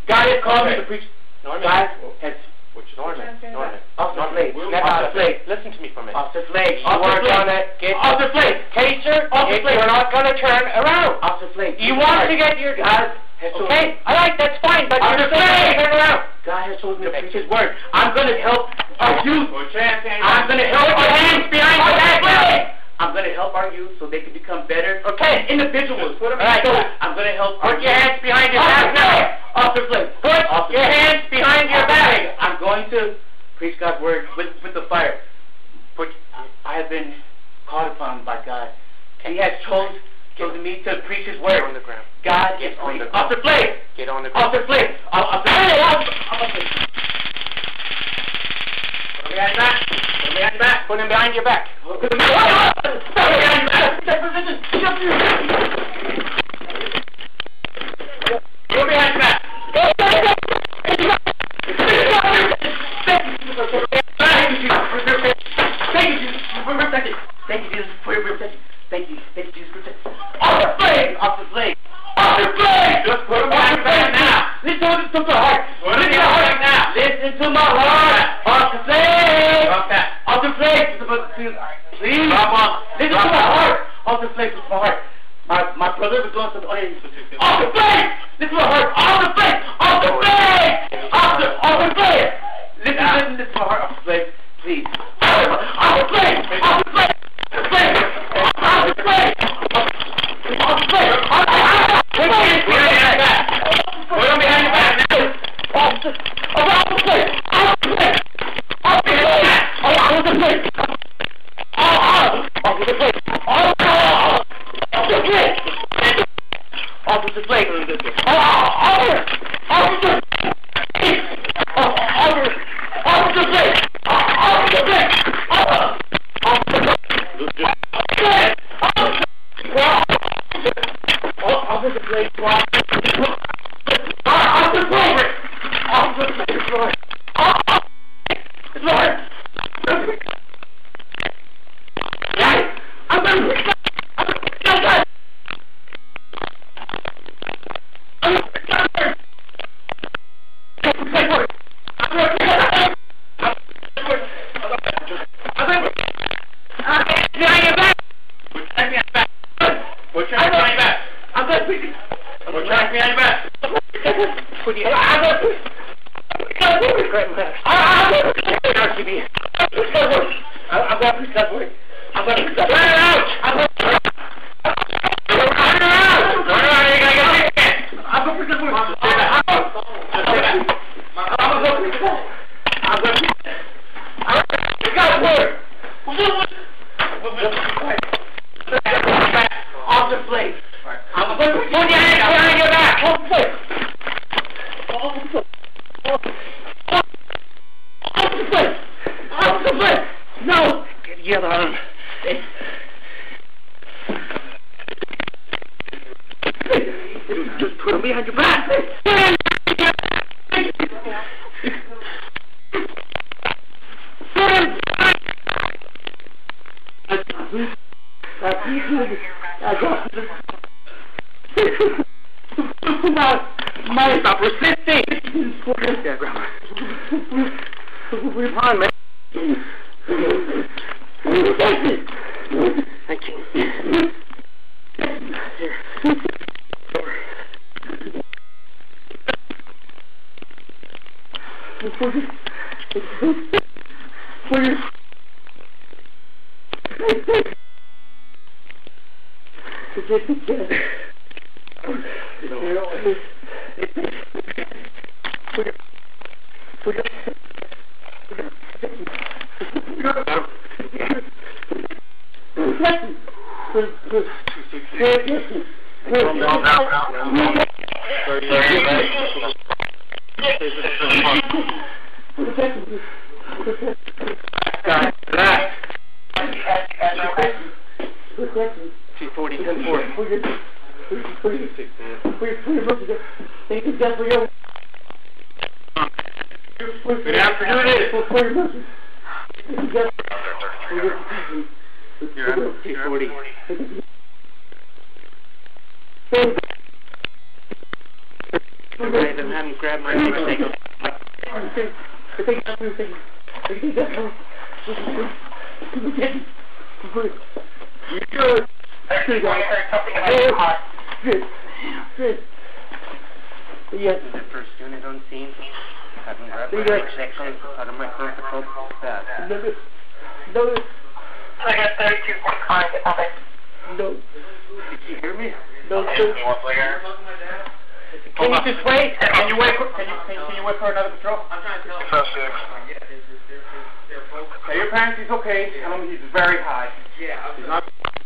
God has called me to preach. Norman. God has... Norman. Officer Flake. Officer Flake. Listen to me for a minute. Officer Flake. You weren't gonna get... Officer Flake. Taser. Officer Flake. You're not gonna turn around. Officer Flake. You want to get your... God has told me. Okay, alright, that's fine, but you're still gonna turn around. God has told me to preach His word. I'm going to help our youth. I'm going to help our hands behind your back. I'm going to help our youth so they can become better individuals. Alright, I'm going to help put your hands behind your back now. Officer Flake. Put your hands behind your back. I'm going to preach God's word with the fire. But I have been called upon by God. He has chosen me to preach His word. Get on the ground. God is on the ground. Officer Flake. Get on the ground. Officer Flake. Officer Flake. Put him behind your back. Put him behind your back. Put him behind your back. Put him behind your back. Put him behind your back. Thank you, Jesus, for your protection. Thank you, Jesus, for protection. Officer Flake! Officer Flake! Officer Flake! Just put him behind your back now. Listen to my heart. Listen to my heart now. Listen to my heart. Officer Flake! Drop that. Officer Flake! Please. Drop off. Listen to my heart. Officer Flake, listen to my heart. My brother was going to the audience. Officer Flake! Listen to my heart. Officer Flake! Officer Flake! Officer Flake! Listen to my heart, Officer Flake. Please. Officer Flake! Officer Flake! Officer Flake! Officer Flake! Put him behind your back now. Officer Flake! Officer Flake! Officer Flake! Officer Flake! Officer Flake! No! Get the other arm. Just put him behind your back. Stop resisting. Yeah, Grandma. We're fine, man. Thank you. Here. Good afternoon. Guys, I'm having to grab my motorcycle. You good? Good. Good. Yes. The first unit on scene. Having grabbed my motorcycle out of my protocol bag. No. I got 3245, get nothing. No. Did you hear me? No, sir. Can you just wait? Can you wait for another patrol? I'm trying to tell him. Tell your parents he's okay. Tell him he's very high. Yeah. He's not